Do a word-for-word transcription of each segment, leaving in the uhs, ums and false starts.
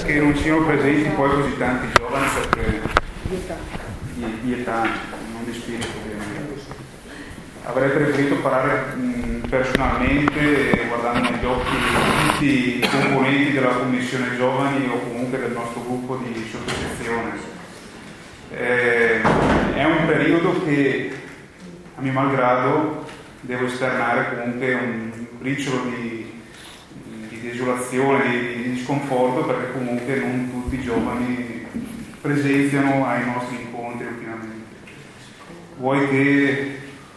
che non siano presenti poi così tanti giovani perché di, di età, non di spirito ovviamente. Avrei preferito parlare mh, personalmente, guardando negli occhi di tutti i componenti della Commissione Giovani o comunque del nostro gruppo di sottosezione. Eh, è un periodo che, a mio malgrado, devo esternare comunque un briciolo di, di desolazione, di, di sconforto, perché comunque non tutti i giovani presenziano ai nostri incontri ultimamente. Vuoi che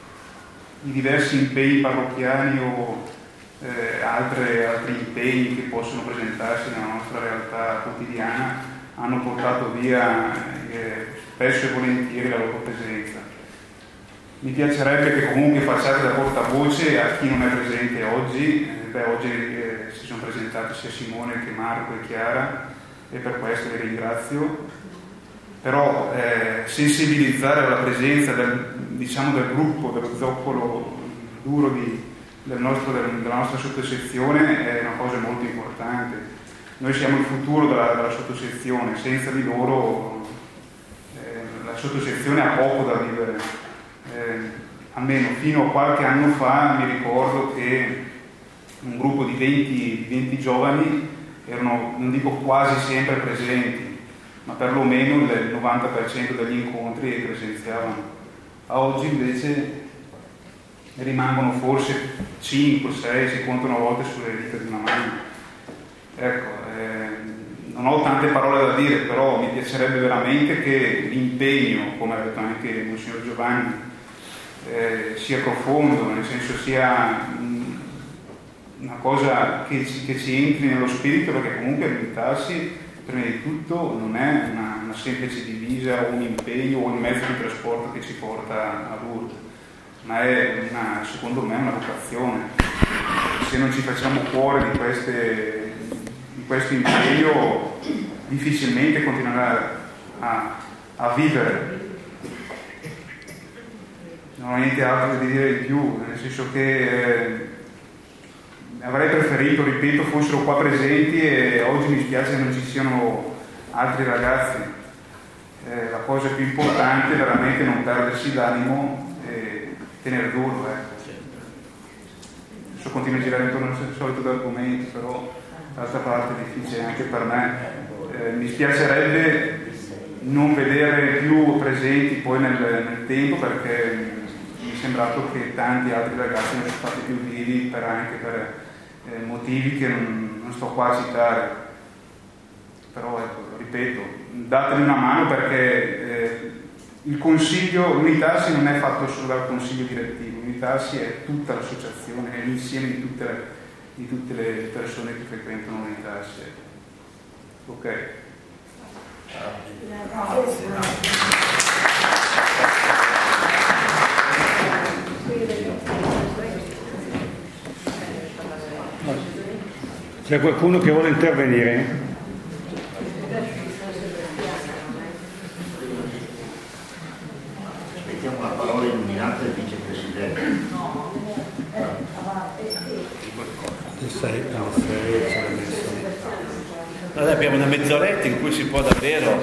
i diversi impegni parrocchiali o eh, altre, altri impegni che possono presentarsi nella nostra realtà quotidiana hanno portato via eh, spesso e volentieri la loro presenza. Mi piacerebbe che comunque facciate da portavoce a chi non è presente oggi. Eh, beh, oggi eh, si sono presentati sia Simone che Marco e Chiara e per questo vi ringrazio. Però eh, sensibilizzare alla presenza del, diciamo, del gruppo, dello zoccolo duro di, del nostro, del, della nostra sottosezione è una cosa molto importante. Noi siamo il futuro della, della sottosezione, senza di loro eh, la sottosezione ha poco da vivere. Eh, almeno fino a qualche anno fa mi ricordo che un gruppo di venti, venti giovani erano, non dico quasi sempre presenti, ma perlomeno il novanta per cento degli incontri presenziavano. A oggi invece rimangono forse cinque sei, si contano a volte sulle dita di una mano. Ecco, eh, non ho tante parole da dire, però mi piacerebbe veramente che l'impegno, come ha detto anche Monsignor Giovanni, eh, sia profondo, nel senso sia mh, una cosa che ci, che ci entri nello spirito, perché comunque aiutarsi prima di tutto non è una, una semplice divisa o un impegno o un mezzo di trasporto che ci porta a Lourdes, ma è una, secondo me una vocazione. Se non ci facciamo cuore di, queste, di questo impegno, difficilmente continuerà a, a vivere. Non ho niente altro da dire di più, nel senso che eh, avrei preferito, ripeto, fossero qua presenti, e oggi mi spiace che non ci siano altri ragazzi. Eh, la cosa più importante è veramente non perdersi d'animo e tenere duro. Eh. Adesso continuo a girare intorno al solito argomento, però d'altra parte è difficile anche per me. Eh, mi spiacerebbe non vedere più presenti poi nel, nel tempo, perché mi è sembrato che tanti altri ragazzi non sono stati più vivi per anche per Eh, motivi che non, non sto qua a citare, però ecco, ripeto, datemi una mano, perché eh, il consiglio, l'unitarsi non è fatto solo dal consiglio direttivo, l'unitarsi è tutta l'associazione, è l'insieme di tutte le, di tutte le persone che frequentano l'unitarsi. Ok? C'è qualcuno che vuole intervenire? Aspettiamo la parola illuminata del vicepresidente. Sei, no, sei, c'è la messa. Allora abbiamo una mezz'oretta in cui si può davvero,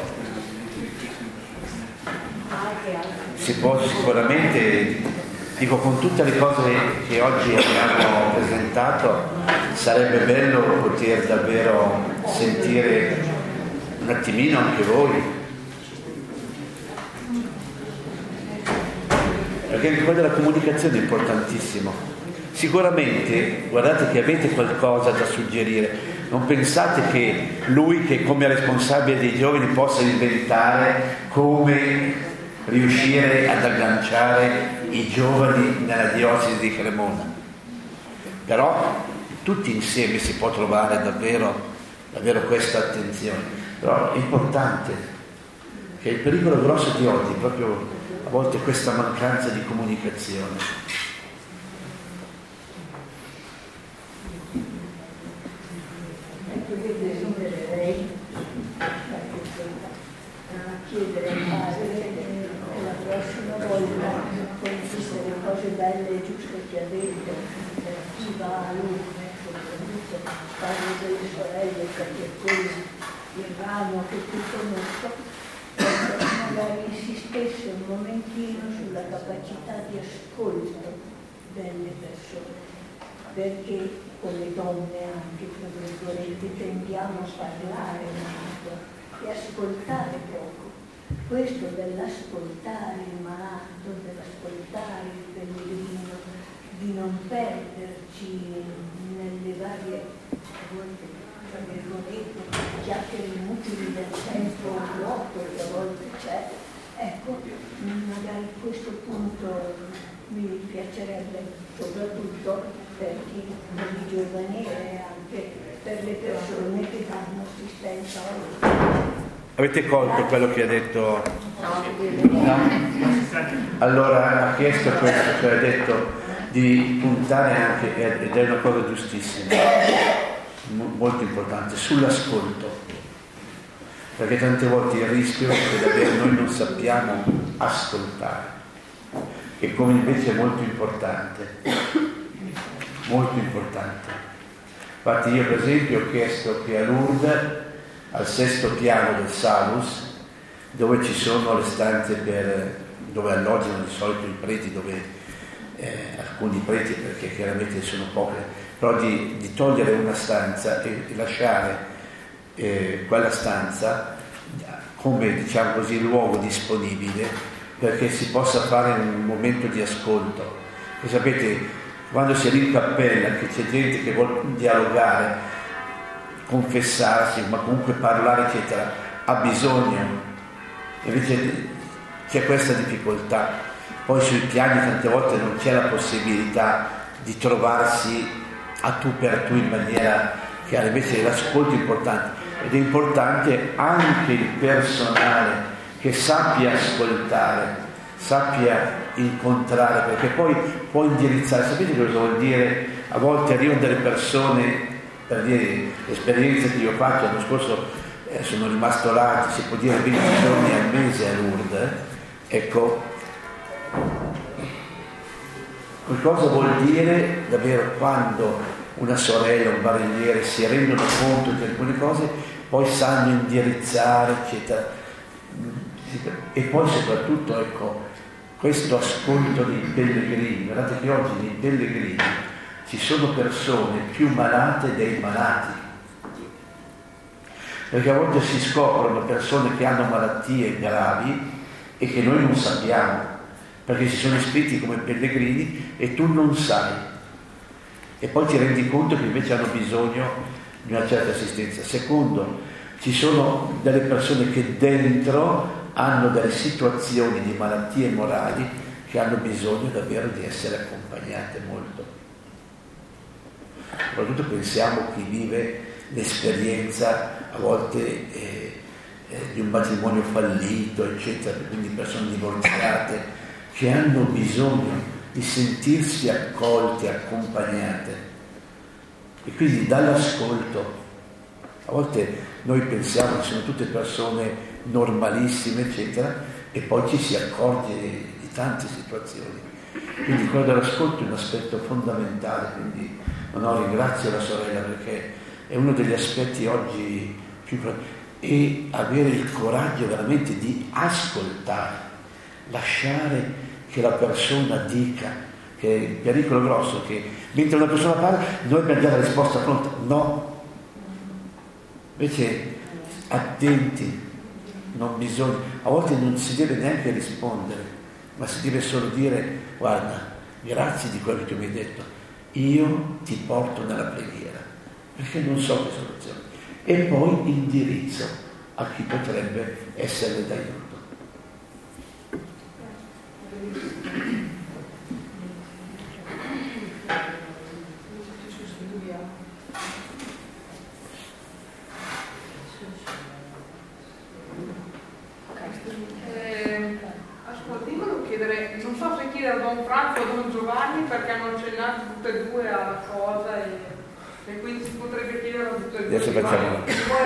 si può sicuramente, dico, con tutte le cose che oggi abbiamo presentato, sarebbe bello poter davvero sentire un attimino anche voi, perché anche quello della comunicazione è importantissimo. Sicuramente, guardate che avete qualcosa da suggerire, non pensate che lui, che come responsabile dei giovani, possa inventare come riuscire ad agganciare i giovani nella diocesi di Cremona, però tutti insieme si può trovare davvero, davvero questa attenzione. Però è importante, che il pericolo grosso di oggi è proprio a volte questa mancanza di comunicazione. Chiedere al padre che la prossima volta consiste le cose belle e giuste che ha detto, chi va a Lourdes, soprattutto parlo delle sorelle, perché quelle brano che tu conosco, magari insistesse un momentino sulla capacità di ascolto delle persone, perché come donne anche, tra virgolette, tendiamo a parlare molto e ascoltare poco. Questo dell'ascoltare il malato, dell'ascoltare il pellegrino, di non perderci nelle varie, a volte, tra virgolette, chiacchiere inutili del tempo vuoto che a volte c'è, ecco, magari questo punto mi piacerebbe, soprattutto per chi non è giovanile e anche per le persone che danno assistenza oggi. Avete colto quello che ha detto? No? Allora ha chiesto questo, cioè ha detto di puntare anche, ed è una cosa giustissima, molto importante, sull'ascolto, perché tante volte il rischio è che davvero noi non sappiamo ascoltare, e come invece è molto importante, molto importante. Infatti io per esempio ho chiesto che a Lourdes, al sesto piano del Salus, dove ci sono le stanze per, dove alloggiano di solito i preti, dove eh, alcuni preti, perché chiaramente sono poche, però di, di togliere una stanza e, e lasciare eh, quella stanza come, diciamo così, luogo disponibile perché si possa fare un momento di ascolto. E sapete, quando si è lì in cappella, che c'è gente che vuole dialogare, confessarsi, ma comunque parlare, eccetera, ha bisogno, invece c'è questa difficoltà. Poi sui piani tante volte non c'è la possibilità di trovarsi a tu per tu in maniera chiara, invece l'ascolto è importante, ed è importante anche il personale che sappia ascoltare, sappia incontrare, perché poi può indirizzare. Sapete cosa vuol dire? A volte arrivano delle persone, per dire l'esperienza che io ho fatto l'anno scorso, eh, sono rimasto là, si può dire venti giorni al mese a Lourdes, ecco, cosa vuol dire davvero quando una sorella, un barelliere si rendono conto di alcune cose, poi sanno indirizzare, eccetera. E poi soprattutto, ecco, questo ascolto dei pellegrini. Guardate che oggi nei pellegrini ci sono persone più malate dei malati, perché a volte si scoprono persone che hanno malattie gravi e che noi non sappiamo, perché si sono iscritti come pellegrini e tu non sai, e poi ti rendi conto che invece hanno bisogno di una certa assistenza. Secondo, ci sono delle persone che dentro hanno delle situazioni di malattie morali che hanno bisogno davvero di essere accompagnate molto. Soprattutto pensiamo a chi vive l'esperienza a volte eh, eh, di un matrimonio fallito, eccetera, quindi persone divorziate che hanno bisogno di sentirsi accolte, accompagnate. E quindi dall'ascolto, a volte noi pensiamo che sono tutte persone normalissime, eccetera, e poi ci si accorge di tante situazioni. Quindi quello dell'ascolto è un aspetto fondamentale, quindi no, ringrazio la sorella perché è uno degli aspetti oggi più importanti, e avere il coraggio veramente di ascoltare, lasciare che la persona dica, che è il pericolo grosso, che mentre una persona parla noi abbiamo già la risposta pronta. No, invece attenti, non bisogna, a volte non si deve neanche rispondere, ma si deve solo dire: guarda, grazie di quello che mi hai detto, io ti porto nella preghiera perché non so che soluzione, e poi indirizzo a chi potrebbe essere d'aiuto. Eh, ascolti, volevo chiedere, non so se chiedere a Don Franco o a Don Giovanni, perché hanno accennato tutte e due alla cosa, e, e quindi si potrebbe chiedere a tutte e due. Adesso facciamo.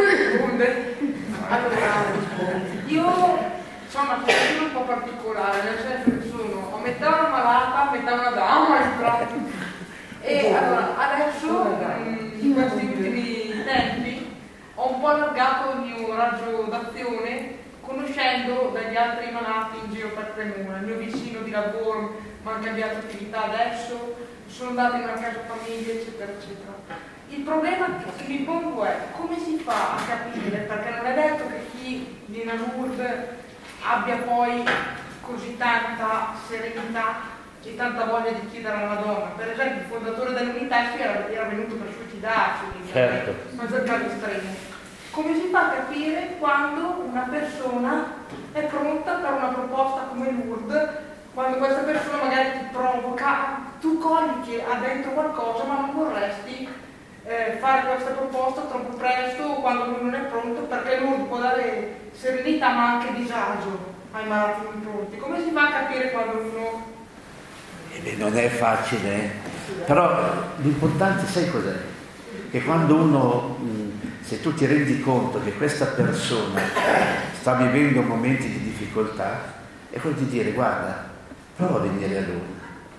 Allora, io sono una situazione un po' particolare, nel senso che sono a metà una malata, a metà una dama in pratica. E allora, adesso, in questi ultimi tempi, ho un po' allargato il mio raggio d'azione conoscendo dagli altri manati in giro per Cremona. Il mio vicino di lavoro mi ha cambiato attività adesso, sono andata in una casa famiglia, eccetera, eccetera. Il problema che mi pongo è come si fa a capire, perché non è detto che chi viene a Lourdes abbia poi così tanta serenità e tanta voglia di chiedere alla Madonna. Per esempio il fondatore dell'Unità era, era venuto per suicidarsi, certo. Maggior caso estremo. Come si fa a capire quando una persona è pronta per una proposta come Lourdes, quando questa persona magari ti provoca, tu cogli che ha dentro qualcosa ma non vorresti eh, fare questa proposta troppo presto o quando lui non è pronto, perché Lourdes può dare serenità ma anche disagio ai malati non pronti. Come si fa a capire quando uno... Eh beh, non è facile, eh? Però l'importante sai cos'è? Che quando uno, mh, se tu ti rendi conto che questa persona sta vivendo momenti di difficoltà, è quello di dire guarda, prova a venire a lui,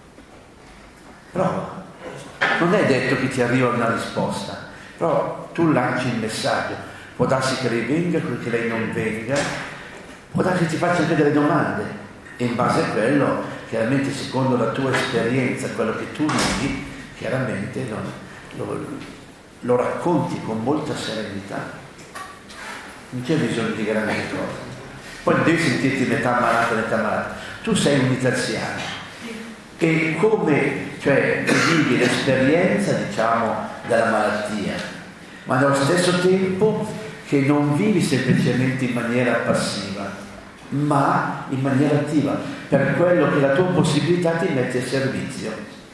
prova. Non è detto che ti arriva una risposta, però tu lanci il messaggio, può darsi che lei venga, che lei non venga, può darsi che ti faccia anche delle domande e in base a quello, chiaramente secondo la tua esperienza, quello che tu vivi, chiaramente lo, lo, lo racconti con molta serenità, non c'è bisogno di grandi cose. Poi non devi sentirti metà malata, metà malata, tu sei unitaziano e come, cioè, vivi l'esperienza, diciamo, della malattia, ma nello stesso tempo che non vivi semplicemente in maniera passiva, ma in maniera attiva, per quello che la tua possibilità ti mette a servizio.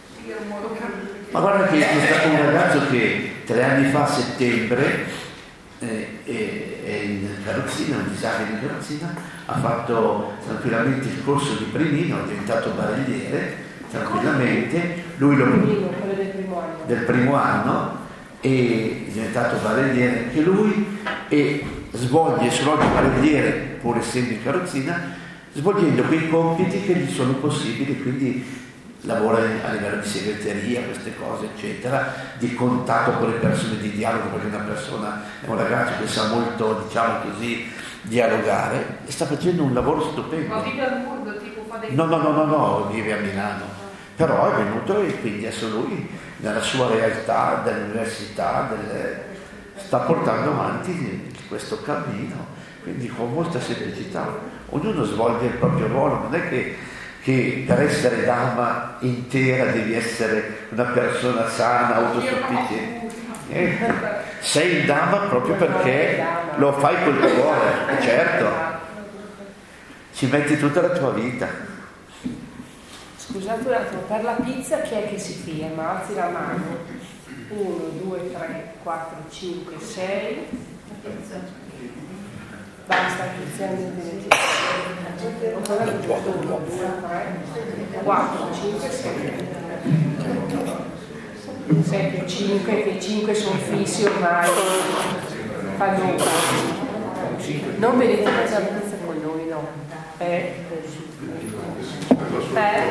Ma guarda che c'è stato un ragazzo che tre anni fa a settembre eh, è in carrozzina, un disabile in carrozzina, ha fatto tranquillamente il corso di primino, è diventato barelliere tranquillamente, lui lo primino, quello del primo anno. del primo anno è diventato barelliere anche lui e svolge il suo ruolo di barelliere, pur essendo in carrozzina, svolgendo quei compiti che gli sono possibili, quindi lavora a livello di segreteria, queste cose eccetera, di contatto con le persone, di dialogo, perché una persona è un ragazzo che sa molto, diciamo così, dialogare e sta facendo un lavoro stupendo. Ma vive a Lourdes, tipo fa dei... No, no, no, no, no, vive a Milano. Però è venuto e quindi adesso lui nella sua realtà dell'università del, sta portando avanti questo cammino, quindi con molta semplicità. Ognuno svolge il proprio ruolo, non è che, che per essere dama intera devi essere una persona sana, autosufficiente. Eh, sei dama proprio perché lo fai col cuore, certo, ci metti tutta la tua vita. Scusate un attimo, per la pizza chi è che si firma? Alzi la mano. uno, due, tre, quattro, cinque, sei. Basta, iniziamo il benedetto. uno, due, tre, quattro, cinque, sei. sei più cinque, che cinque sono fissi ormai. Fanno un po'. Non venite a mangiare la pizza con noi, no. Eh. Eh.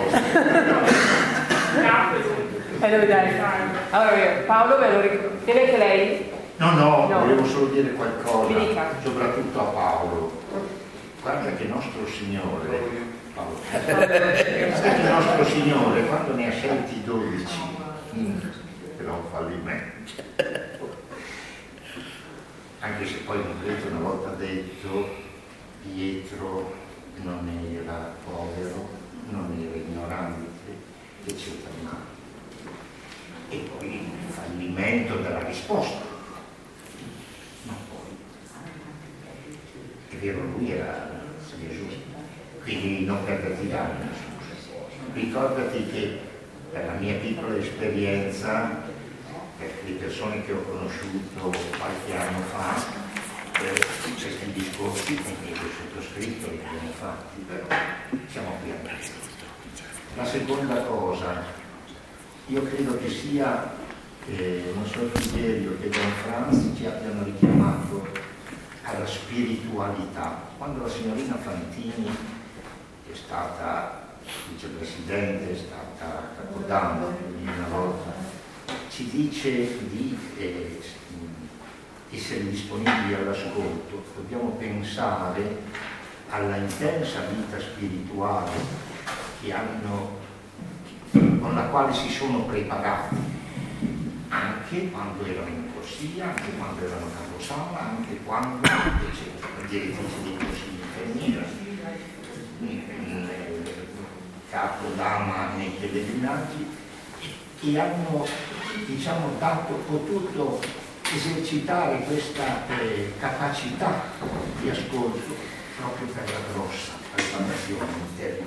Allora, dai. Allora, Paolo ve lo ricordo. Viene anche lei? No, no, No. volevo solo dire qualcosa, Mi dica. soprattutto a Paolo. Guarda che nostro Signore, Paolo, guarda che nostro Signore, quando ne ha scelti dodici, mm, però un fallimento. Anche se poi non credo una volta detto, Pietro non era povero, non era ignorante, eccetera. E poi il fallimento della risposta. Ma poi, è vero, lui era Gesù, quindi non perderti l'anima. Ricordati che per la mia piccola esperienza, per le persone che ho conosciuto qualche anno fa, eh, questi discorsi che ho sottoscritto li abbiamo fatti, però siamo qui a presto. La seconda cosa, io credo che sia eh, non solo Tiberio che Don Franz ci abbiano richiamato alla spiritualità. Quando la signorina Fantini è stata vicepresidente, è stata capodanno una volta, ci dice di, eh, essere disponibili all'ascolto, dobbiamo pensare alla intensa vita spirituale che hanno, con la quale si sono preparati, anche quando erano in corsia, anche quando erano caposala, anche quando c'erano direttrici dei consigli femminili, capo dama nei pellegrinaggi, e hanno, diciamo, dato, potuto esercitare questa eh, capacità di ascolto proprio per la grossa preparazione interna.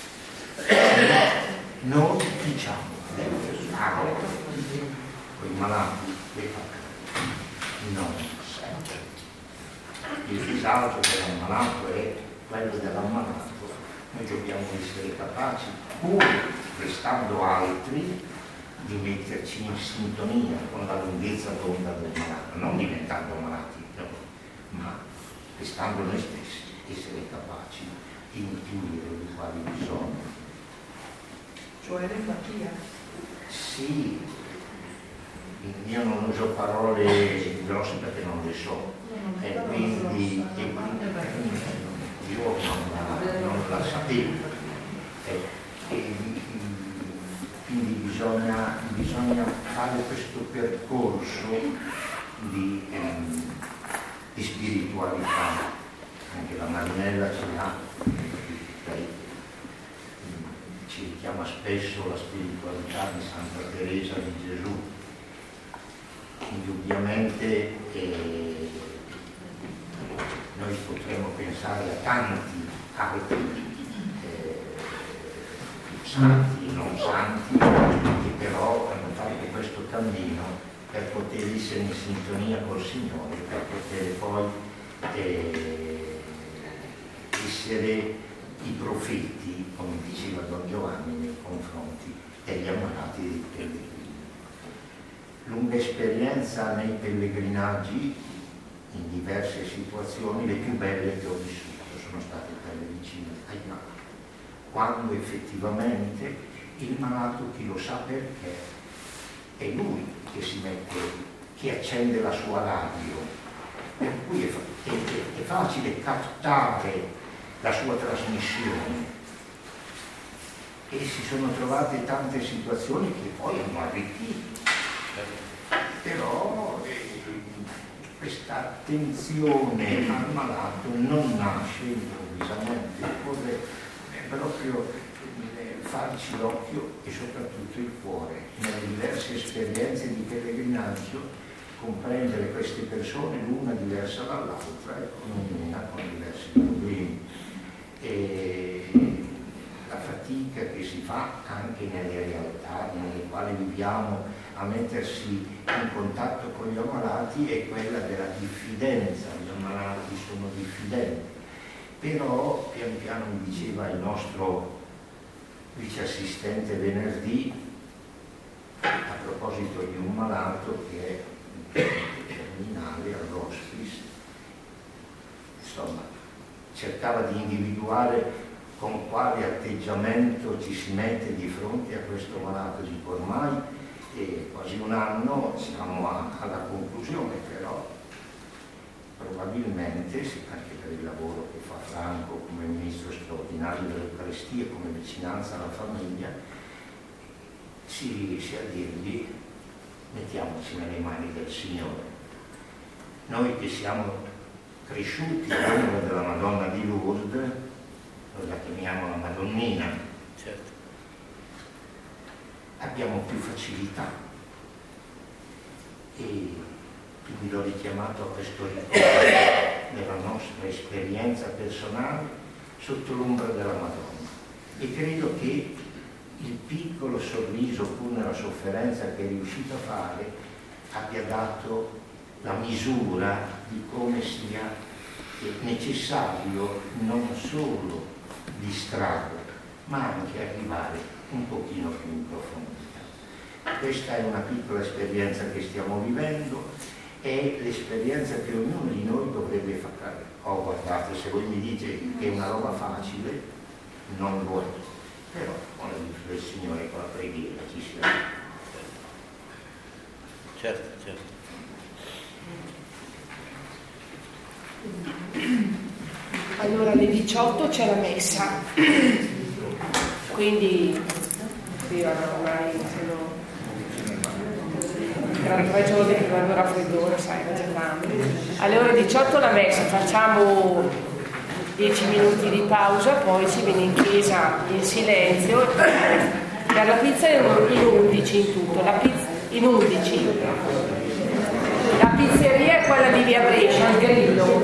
Noi diciamo delle parole con i malati le parole non sempre. Il disagio dell'ammalato è quello dell'ammalato. Noi dobbiamo essere capaci, pur restando altri, di metterci in sintonia con la lunghezza d'onda del malato, non diventando malati, no, ma restando noi stessi, essere capaci di intuire di quali bisogni. Cioè l'empatia? Sì, io non uso parole grosse perché non le so, e quindi, e quindi io non la, non la sapevo. E, e, quindi bisogna, bisogna fare questo percorso di, ehm, di spiritualità. Anche la Marinella ce l'ha, lei ci richiama spesso la spiritualità di Santa Teresa di Gesù. Indubbiamente eh, noi potremmo pensare a tanti altri santi, non santi, che però hanno fatto questo cammino per poter essere in sintonia col Signore, per poter poi eh, essere i profeti, come diceva Don Giovanni, nei confronti degli ammalati dei pellegrini. Lunga esperienza nei pellegrinaggi, in diverse situazioni, le più belle che ho vissuto sono state quelle vicine ai malati, quando effettivamente il malato, chi lo sa perché, è lui che si mette, che accende la sua radio, per cui è, è, è facile captare la sua trasmissione. E si sono trovate tante situazioni che poi hanno arricchito, però eh, questa attenzione al malato non nasce improvvisamente, occorre proprio farci l'occhio e soprattutto il cuore, nelle diverse esperienze di pellegrinaggio, comprendere queste persone l'una diversa dall'altra e con ognuna con diversi problemi. E la fatica che si fa anche nelle realtà nelle quali viviamo a mettersi in contatto con gli ammalati è quella della diffidenza. Gli ammalati sono diffidenti. Però pian piano mi diceva il nostro vice assistente venerdì, a proposito di un malato che è terminale all'hospice, insomma, cercava di individuare con quale atteggiamento ci si mette di fronte a questo malato. Dico, ormai è quasi un anno, siamo a, alla conclusione, però probabilmente, sì, anche per il lavoro che fa Franco come ministro straordinario dell'Eucaristia, come vicinanza alla famiglia, si riesce a dirgli: mettiamoci nelle mani del Signore. Noi che siamo cresciuti all'ombra della Madonna di Lourdes, noi la chiamiamo la Madonnina, certo, abbiamo più facilità, e quindi l'ho richiamato a questo ricordo della nostra esperienza personale sotto l'ombra della Madonna, e credo che il piccolo sorriso, pur nella sofferenza che è riuscito a fare, abbia dato la misura di come sia necessario non solo distrarre, ma anche arrivare un pochino più in profondità. Questa è una piccola esperienza che stiamo vivendo, è l'esperienza che ognuno di noi dovrebbe fare. Oh, guardate, se voi mi dite che è una roba facile, non lo è, però con l'aiuto del Signore, con la preghiera ci si arriva. Certo, certo. Allora alle diciotto c'è la messa, quindi io ormai sono erano tre giorni che non avevo raffreddore, sai, era già tanto. Alle ore diciotto la messa, facciamo dieci minuti di pausa, poi si viene in chiesa in silenzio. Per la pizza in undici in tutto, la pizza in undici. La pizzeria è quella di Via Brescia, il Grillo.